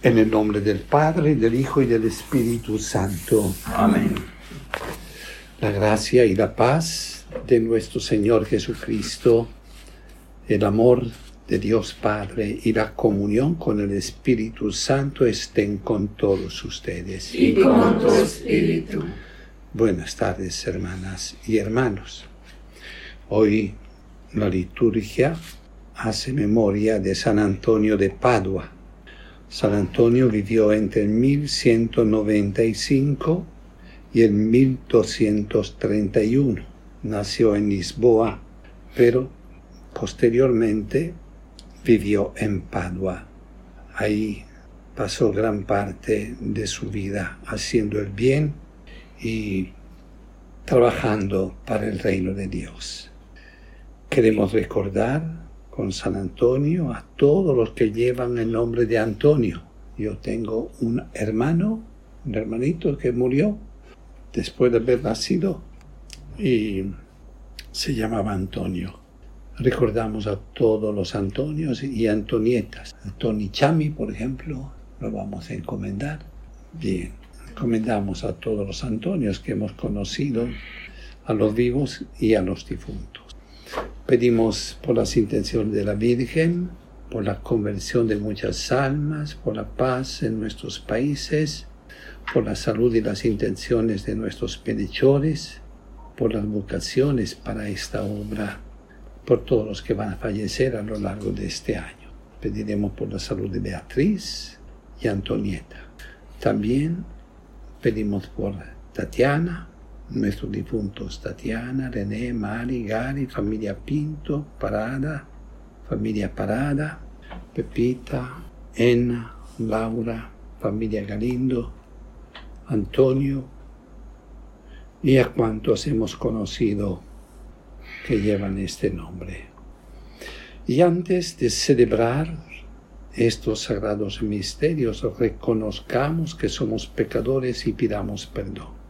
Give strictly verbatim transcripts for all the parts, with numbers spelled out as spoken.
En el nombre del Padre, del Hijo y del Espíritu Santo. Amén. La gracia y la paz de nuestro Señor Jesucristo, el amor de Dios Padre y la comunión con el Espíritu Santo estén con todos ustedes. Y con tu espíritu. Buenas tardes, hermanas y hermanos. Hoy la liturgia hace memoria de San Antonio de Padua. San Antonio vivió entre el mil ciento noventa y cinco y el mil doscientos treinta y uno. Nació en Lisboa, pero posteriormente vivió en Padua. Ahí pasó gran parte de su vida haciendo el bien y trabajando para el reino de Dios. Queremos recordar con San Antonio a todos los que llevan el nombre de Antonio. Yo tengo un hermano, un hermanito que murió después de haber nacido y se llamaba Antonio. Recordamos a todos los Antonios y Antonietas. Tony Chami, por ejemplo, lo vamos a encomendar. Bien, encomendamos a todos los Antonios que hemos conocido, a los vivos y a los difuntos. Pedimos por las intenciones de la Virgen, por la conversión de muchas almas, por la paz en nuestros países, por la salud y las intenciones de nuestros bienhechores, por las vocaciones para esta obra, por todos los que van a fallecer a lo largo de este año. Pediremos por la salud de Beatriz y Antonieta. También pedimos por Tatiana, nuestros difuntos Tatiana, René, Mari, Gary, familia Pinto, Parada, familia Parada, Pepita, Ena, Laura, familia Galindo, Antonio y a cuantos hemos conocido que llevan este nombre. Y antes de celebrar estos sagrados misterios, reconozcamos que somos pecadores y pidamos perdón.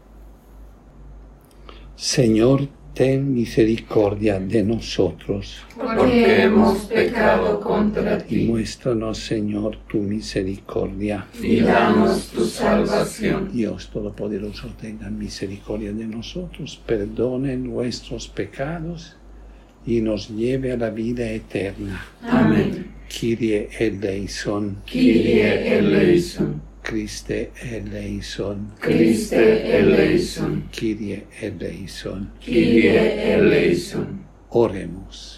Señor, ten misericordia de nosotros, porque hemos pecado contra y ti. muéstranos, Señor, tu misericordia. Y danos tu salvación. Dios Todopoderoso, tenga misericordia de nosotros, perdone nuestros pecados y nos lleve a la vida eterna. Amén. Kyrie eleison, Kyrie eleison. Christe eleison, Christe eleison. Kyrie eleison. Kyrie eleison. Oremos.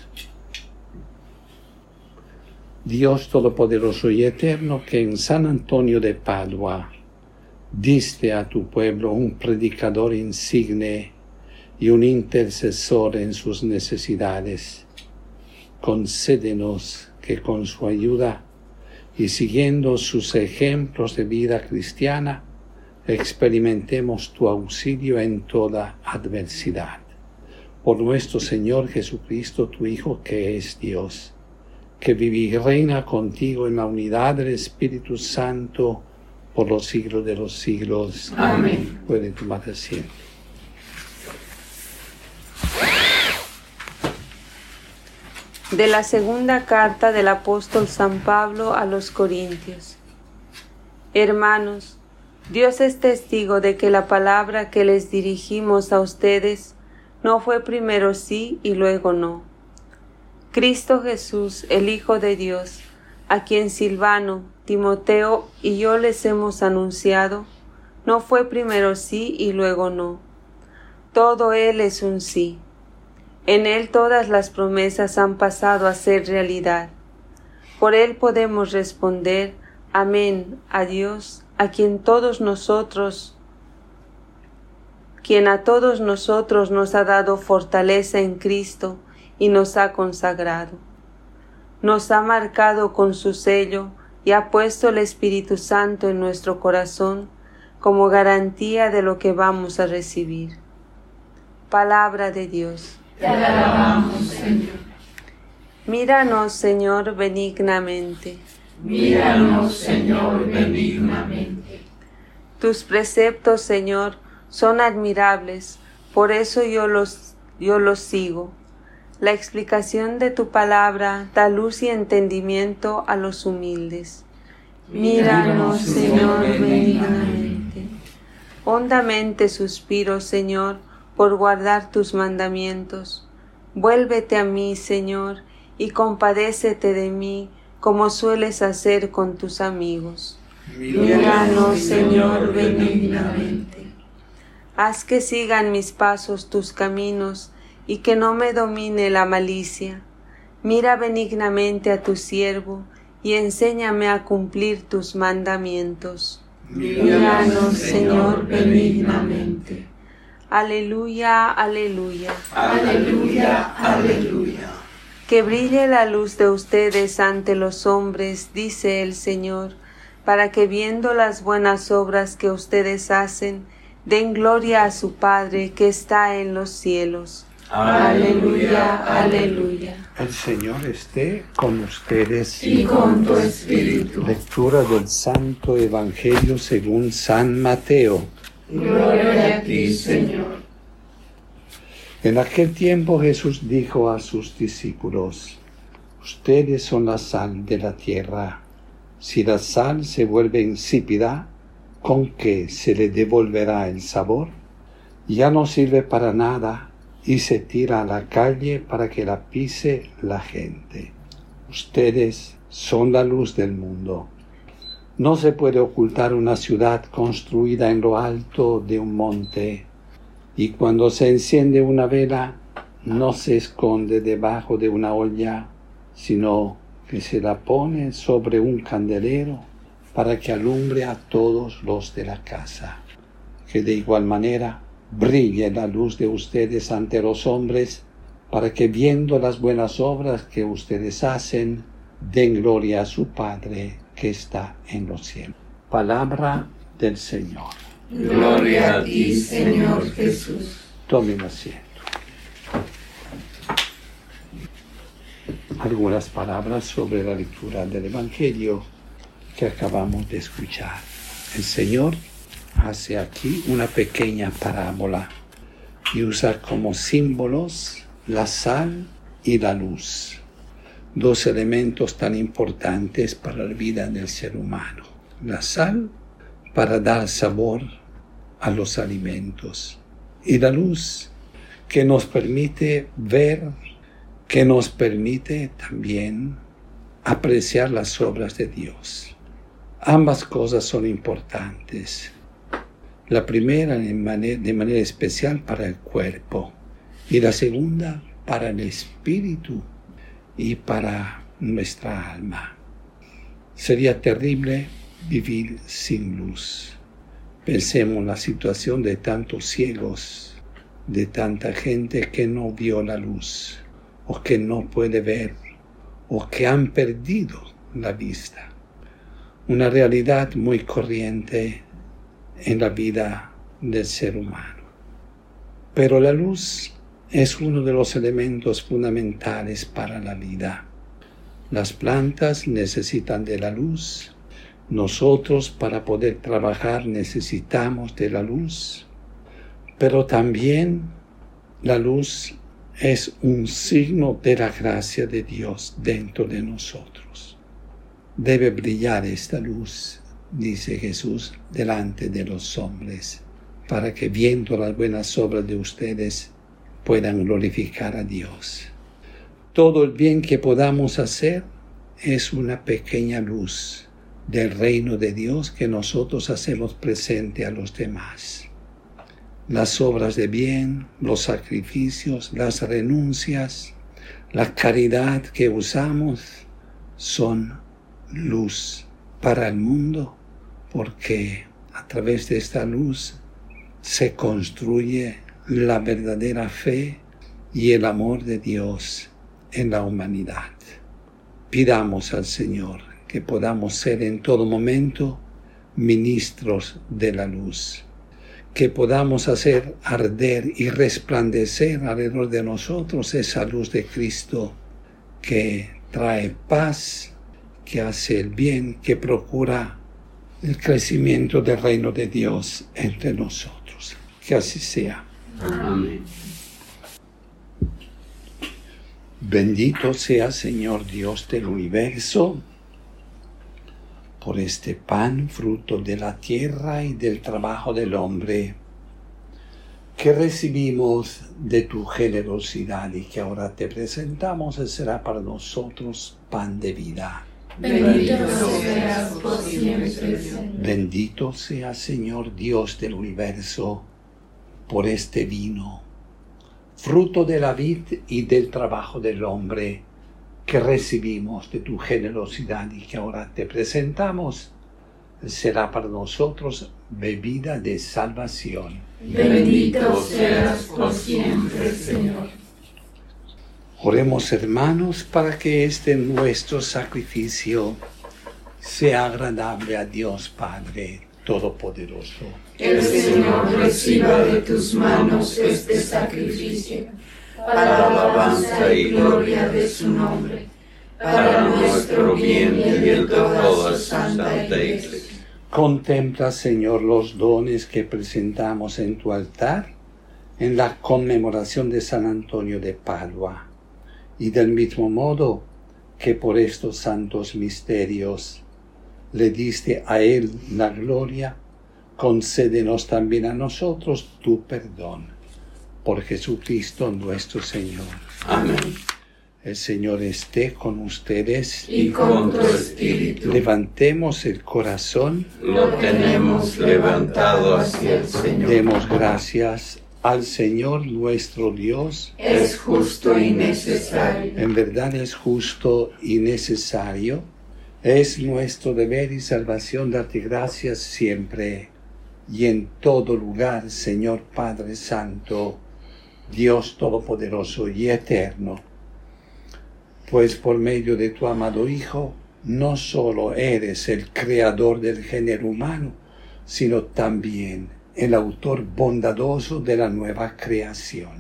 Dios Todopoderoso y Eterno, que en San Antonio de Padua diste a tu pueblo un predicador insigne y un intercesor en sus necesidades, concédenos que con su ayuda y siguiendo sus ejemplos de vida cristiana, experimentemos tu auxilio en toda adversidad. Por nuestro Señor Jesucristo, tu Hijo, que es Dios, que vive y reina contigo en la unidad del Espíritu Santo por los siglos de los siglos. Amén. Pueden tomar asiento. De la segunda carta del apóstol San Pablo a los Corintios. Hermanos, Dios es testigo de que la palabra que les dirigimos a ustedes no fue primero sí y luego no. Cristo Jesús, el Hijo de Dios, a quien Silvano, Timoteo y yo les hemos anunciado, no fue primero sí y luego no. Todo Él es un sí. En Él todas las promesas han pasado a ser realidad. Por Él podemos responder amén a Dios, a quien todos nosotros, quien a todos nosotros nos ha dado fortaleza en Cristo y nos ha consagrado. Nos ha marcado con su sello y ha puesto el Espíritu Santo en nuestro corazón como garantía de lo que vamos a recibir. Palabra de Dios. Te alabamos, Señor. Míranos, Señor, benignamente. Míranos, Señor, benignamente. Tus preceptos, Señor, son admirables, por eso yo los, yo los sigo. La explicación de tu palabra da luz y entendimiento a los humildes. Míranos, Señor, benignamente. Hondamente suspiro, Señor, por guardar tus mandamientos. Vuélvete a mí, Señor, y compadécete de mí, como sueles hacer con tus amigos. Míranos, Señor, benignamente. Haz que sigan mis pasos tus caminos, y que no me domine la malicia. Mira benignamente a tu siervo, y enséñame a cumplir tus mandamientos. Míranos, Señor, benignamente. Aleluya, aleluya. Aleluya, aleluya. Que brille la luz de ustedes ante los hombres, dice el Señor, para que viendo las buenas obras que ustedes hacen, den gloria a su Padre que está en los cielos. Aleluya, aleluya. El Señor esté con ustedes. Y con tu espíritu. Lectura del Santo Evangelio según San Mateo. Gloria a ti, Señor. En aquel tiempo Jesús dijo a sus discípulos: ustedes son la sal de la tierra. Si la sal se vuelve insípida, ¿con qué se le devolverá el sabor? Ya no sirve para nada y se tira a la calle para que la pise la gente. Ustedes son la luz del mundo. No se puede ocultar una ciudad construida en lo alto de un monte, y cuando se enciende una vela, no se esconde debajo de una olla, sino que se la pone sobre un candelero para que alumbre a todos los de la casa. Que de igual manera brille la luz de ustedes ante los hombres, para que viendo las buenas obras que ustedes hacen, den gloria a su Padre que está en los cielos. Palabra del Señor. Gloria a ti, Señor Jesús. Tomen asiento. Algunas palabras sobre la lectura del Evangelio que acabamos de escuchar. El Señor hace aquí una pequeña parábola y usa como símbolos la sal y la luz, dos elementos tan importantes para la vida del ser humano. La sal para dar sabor a los alimentos y la luz que nos permite ver, que nos permite también apreciar las obras de Dios. Ambas cosas son importantes. La primera de manera, de manera especial para el cuerpo y la segunda para el espíritu y para nuestra alma. Sería terrible vivir sin luz. Pensemos en la situación de tantos ciegos, de tanta gente que no vio la luz, o que no puede ver, o que han perdido la vista. Una realidad muy corriente en la vida del ser humano. Pero la luz es uno de los elementos fundamentales para la vida. Las plantas necesitan de la luz. Nosotros, para poder trabajar, necesitamos de la luz. Pero también la luz es un signo de la gracia de Dios dentro de nosotros. Debe brillar esta luz, dice Jesús, delante de los hombres, para que viendo las buenas obras de ustedes puedan glorificar a Dios. Todo el bien que podamos hacer es una pequeña luz del reino de Dios que nosotros hacemos presente a los demás. Las obras de bien, los sacrificios, las renuncias, la caridad que usamos son luz para el mundo, porque a través de esta luz se construye la verdadera fe y el amor de Dios en la humanidad. Pidamos al Señor que podamos ser en todo momento ministros de la luz, que podamos hacer arder y resplandecer alrededor de nosotros esa luz de Cristo que trae paz, que hace el bien, que procura el crecimiento del reino de Dios entre nosotros. Que así sea. Amén. Bendito sea, Señor Dios del universo, por este pan, fruto de la tierra y del trabajo del hombre, que recibimos de tu generosidad y que ahora te presentamos, y será para nosotros pan de vida. Bendito seas por siempre, Señor. Bendito sea, Señor Dios del universo, por este vino, fruto de la vid y del trabajo del hombre, que recibimos de tu generosidad y que ahora te presentamos, será para nosotros bebida de salvación. Bendito seas por siempre, Señor. Oremos, hermanos, para que este nuestro sacrificio sea agradable a Dios Padre Todopoderoso. El Señor reciba de tus manos este sacrificio, para alabanza y gloria de su nombre, para nuestro bien y de toda su santa Iglesia. Contempla, Señor, los dones que presentamos en tu altar en la conmemoración de San Antonio de Padua, y del mismo modo que por estos santos misterios le diste a él la gloria, concédenos también a nosotros tu perdón. Por Jesucristo nuestro Señor. Amén. El Señor esté con ustedes. Y con tu espíritu. Levantemos el corazón. Lo tenemos levantado hacia el Señor. Demos gracias al Señor nuestro Dios. Es justo y necesario. En verdad es justo y necesario. Es nuestro deber y salvación darte gracias siempre y en todo lugar, Señor Padre Santo, Dios Todopoderoso y Eterno. Pues por medio de tu amado Hijo, no solo eres el creador del género humano, sino también el autor bondadoso de la nueva creación.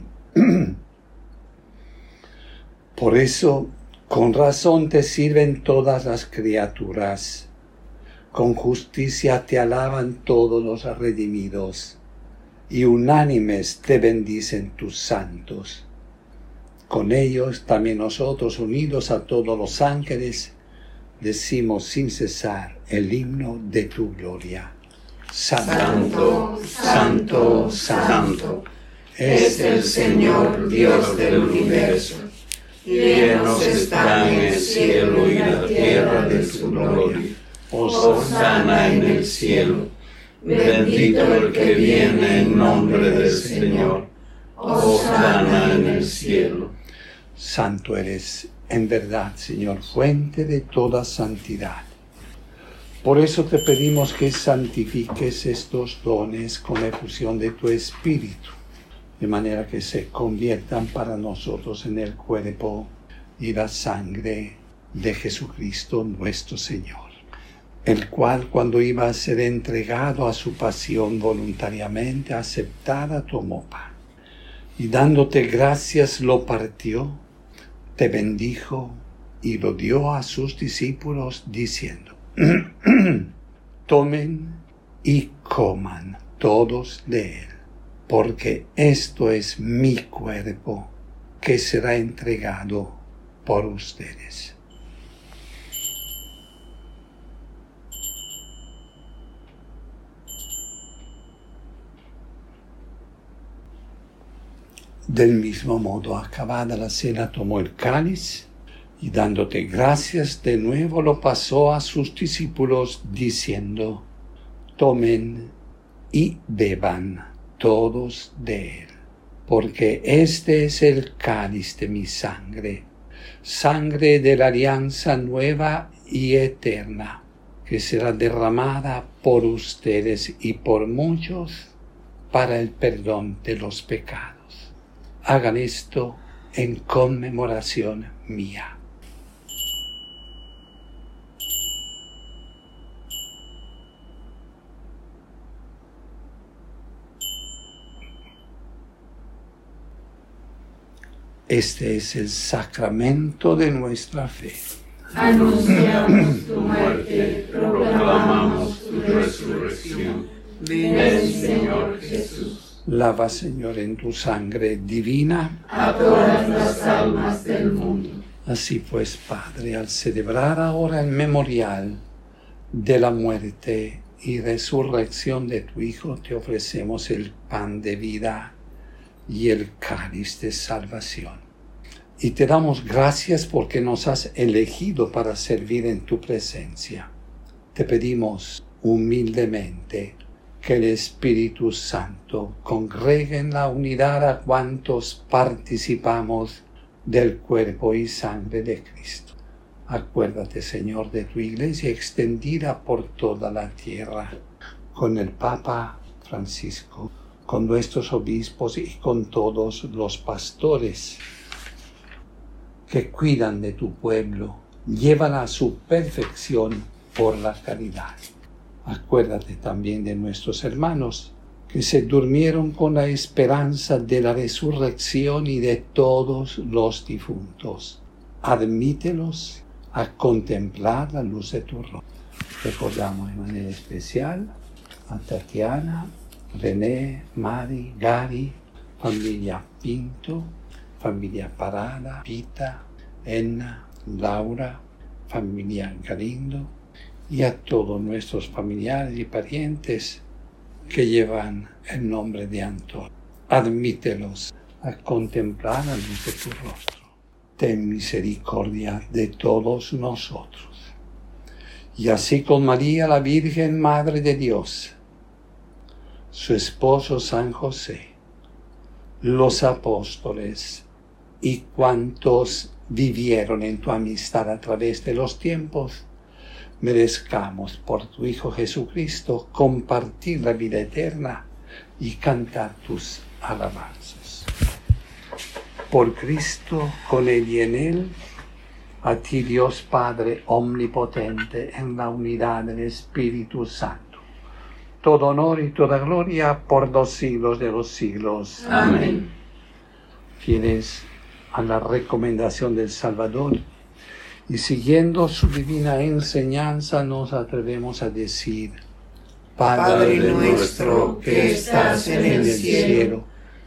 Por eso, con razón te sirven todas las criaturas, con justicia te alaban todos los redimidos, y unánimes te bendicen tus santos. Con ellos también nosotros, unidos a todos los ángeles, decimos sin cesar el himno de tu gloria. Santo, santo, santo, es el Señor Dios del universo. Llenos están el cielo y la tierra de su gloria. Hosana en el cielo. Bendito el que viene en nombre del Señor. Hosana en el cielo. Santo eres, en verdad, Señor, fuente de toda santidad. Por eso te pedimos que santifiques estos dones con la efusión de tu Espíritu, de manera que se conviertan para nosotros en el cuerpo y la sangre de Jesucristo nuestro Señor, el cual, cuando iba a ser entregado a su pasión voluntariamente aceptada, tomó pan, y dándote gracias lo partió, te bendijo y lo dio a sus discípulos diciendo: tomen y coman todos de él, porque esto es mi cuerpo que será entregado por ustedes. Del mismo modo, acabada la cena, tomó el cáliz y dándote gracias de nuevo lo pasó a sus discípulos diciendo: tomen y beban todos de él, porque este es el cáliz de mi sangre, sangre de la alianza nueva y eterna, que será derramada por ustedes y por muchos para el perdón de los pecados. Hagan esto en conmemoración mía. Este es el sacramento de nuestra fe. Anunciamos tu muerte, proclamamos tu resurrección. Ven, Señor Jesús. Lava, Señor, en tu sangre divina a todas las almas del mundo. Así pues, Padre, al celebrar ahora el memorial de la muerte y resurrección de tu Hijo, te ofrecemos el pan de vida y el cáliz de salvación. Y te damos gracias porque nos has elegido para servir en tu presencia. Te pedimos humildemente que el Espíritu Santo congregue en la unidad a cuantos participamos del cuerpo y sangre de Cristo. Acuérdate, Señor, de tu Iglesia extendida por toda la tierra, con el Papa Francisco, con nuestros obispos y con todos los pastores que cuidan de tu pueblo, llévala a su perfección por la caridad. Acuérdate también de nuestros hermanos que se durmieron con la esperanza de la resurrección y de todos los difuntos. Admítelos a contemplar la luz de tu rostro. Recordamos de manera especial a Tatiana, René, Mari, Gary, familia Pinto, familia Parada, Pita, Enna, Laura, familia Galindo y a todos nuestros familiares y parientes que llevan el nombre de Antonio. Admítelos a contemplar la luz de tu rostro. Ten misericordia de todos nosotros. Y así con María, la Virgen Madre de Dios, su esposo San José, los apóstoles y cuantos vivieron en tu amistad a través de los tiempos, merezcamos por tu Hijo Jesucristo compartir la vida eterna y cantar tus alabanzas. Por Cristo, con Él y en Él, a ti Dios Padre omnipotente, en la unidad del Espíritu Santo, todo honor y toda gloria por los siglos de los siglos. Amén. Fieles a la recomendación del Salvador y siguiendo su divina enseñanza, nos atrevemos a decir: Padre nuestro que estás en el cielo,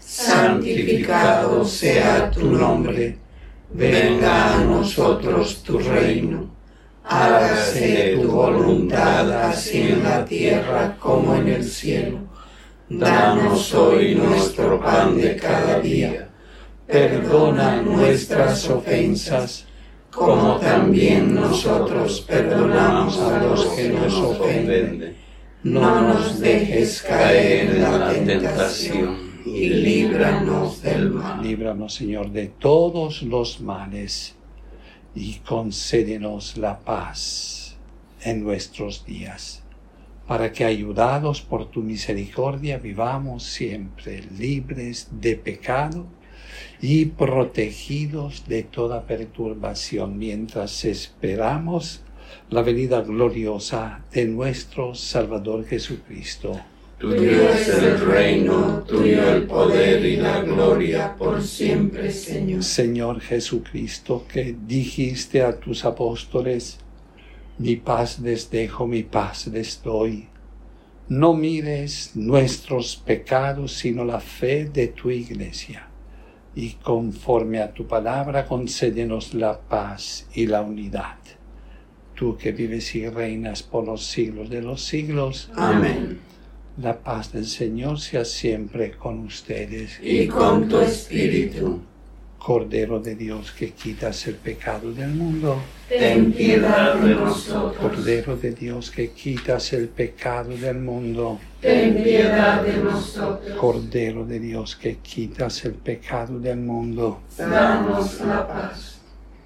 santificado sea tu nombre. Venga a nosotros tu reino. Hágase tu voluntad así en la tierra como en el cielo. Danos hoy nuestro pan de cada día. Perdona nuestras ofensas, como también nosotros perdonamos a los que nos ofenden. No nos dejes caer en la tentación y líbranos del mal. Líbranos, Señor, de todos los males y concédenos la paz en nuestros días, para que, ayudados por tu misericordia, vivamos siempre libres de pecado y protegidos de toda perturbación, mientras esperamos la venida gloriosa de nuestro Salvador Jesucristo. Tuyo es el reino, tuyo el poder y la gloria por siempre, Señor. Señor Jesucristo, que dijiste a tus apóstoles: mi paz les dejo, mi paz les doy. No mires nuestros pecados, sino la fe de tu Iglesia. Y conforme a tu palabra, concédenos la paz y la unidad. Tú que vives y reinas por los siglos de los siglos. Amén. La paz del Señor sea siempre con ustedes. Y con tu espíritu. Cordero de Dios, que quitas el pecado del mundo, ten piedad de nosotros. Cordero de Dios, que quitas el pecado del mundo, ten piedad de nosotros. Cordero de Dios, que quitas el pecado del mundo, danos la paz.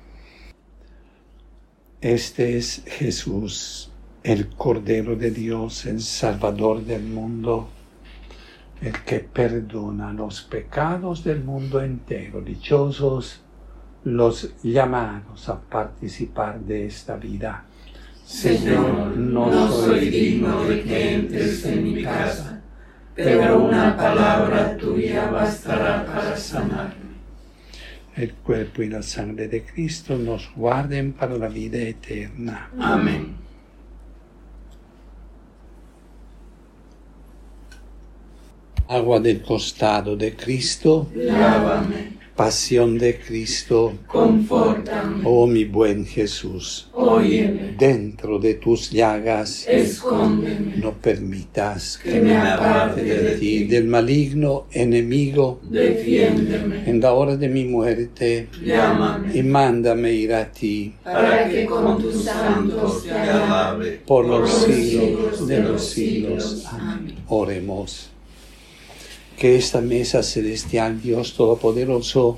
Este es Jesús, el Cordero de Dios, el Salvador del mundo, el que perdona los pecados del mundo entero. Dichosos los llamados a participar de esta vida. Señor, no soy digno de que entres en mi casa, pero una palabra tuya bastará para sanarme. El cuerpo y la sangre de Cristo nos guarden para la vida eterna. Amén. Agua del costado de Cristo, lávame. Pasión de Cristo, confórtame. oh mi buen Jesús. Oh óyeme. Dentro de tus llagas, Escóndeme. no permitas Que me aparte de ti. del maligno enemigo. Defiéndeme. En la hora de mi muerte, Llámame. y mándame ir a ti. Para que con tus santos te alabe. Por los siglos de los siglos. Amén. Oremos. Que esta mesa celestial, Dios Todopoderoso,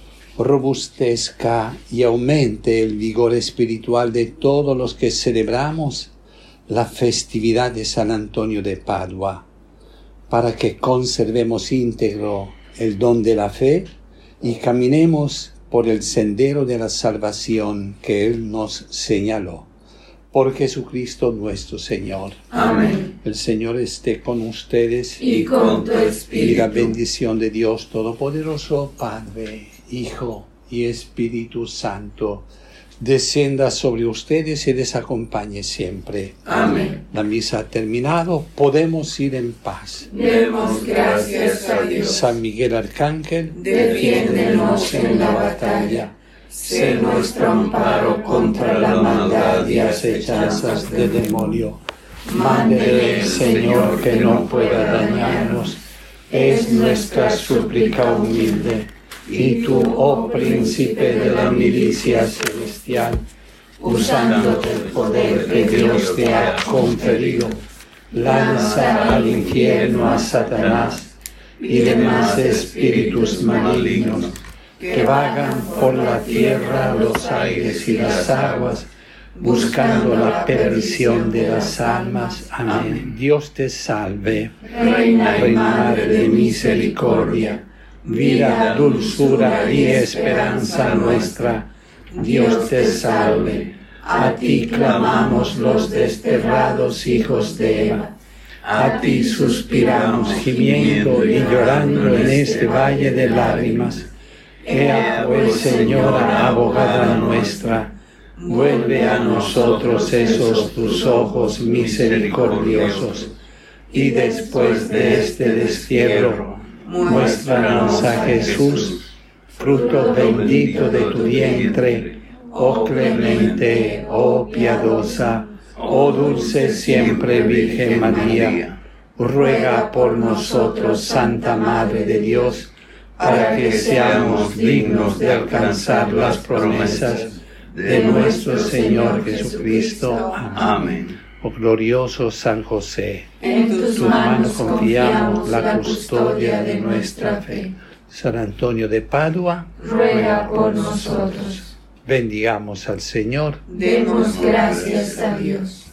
robustezca y aumente el vigor espiritual de todos los que celebramos la festividad de San Antonio de Padua, para que conservemos íntegro el don de la fe y caminemos por el sendero de la salvación que Él nos señaló. Por Jesucristo nuestro Señor. Amén. El Señor esté con ustedes Y con tu y la espíritu. bendición de Dios Todopoderoso, Padre, Hijo y Espíritu Santo, descienda sobre ustedes y les acompañe siempre. Amén. La misa ha terminado, podemos ir en paz. Demos gracias a Dios. San Miguel Arcángel, Defiéndenos en la batalla. Sé nuestro amparo contra la maldad y acechanzas del demonio. mándele, Señor, que no pueda dañarnos, es nuestra súplica humilde. Y tú, oh príncipe de la milicia celestial, usando el poder que Dios te ha conferido, lanza al infierno a Satanás y demás espíritus malignos que vagan por la tierra, los aires y las aguas, buscando la perdición de las almas. Amén. Dios te salve, Reina y Madre de misericordia, vida, dulzura y esperanza nuestra. Dios te salve. A ti clamamos los desterrados hijos de Eva. A ti suspiramos gimiendo y llorando en este valle de lágrimas. Ea pues, Señora, abogada nuestra, vuelve a nosotros esos tus ojos misericordiosos, y después de este destierro, muéstranos a Jesús, fruto bendito de tu vientre, oh clemente, oh piadosa, oh dulce siempre Virgen María. Ruega por nosotros, Santa Madre de Dios, para que seamos dignos de alcanzar las promesas de nuestro Señor Jesucristo. Amén. Oh glorioso San José, En tus manos confiamos la custodia custodia de nuestra fe. San Antonio de Padua, Ruega por nosotros. bendigamos al Señor. Demos gracias a Dios.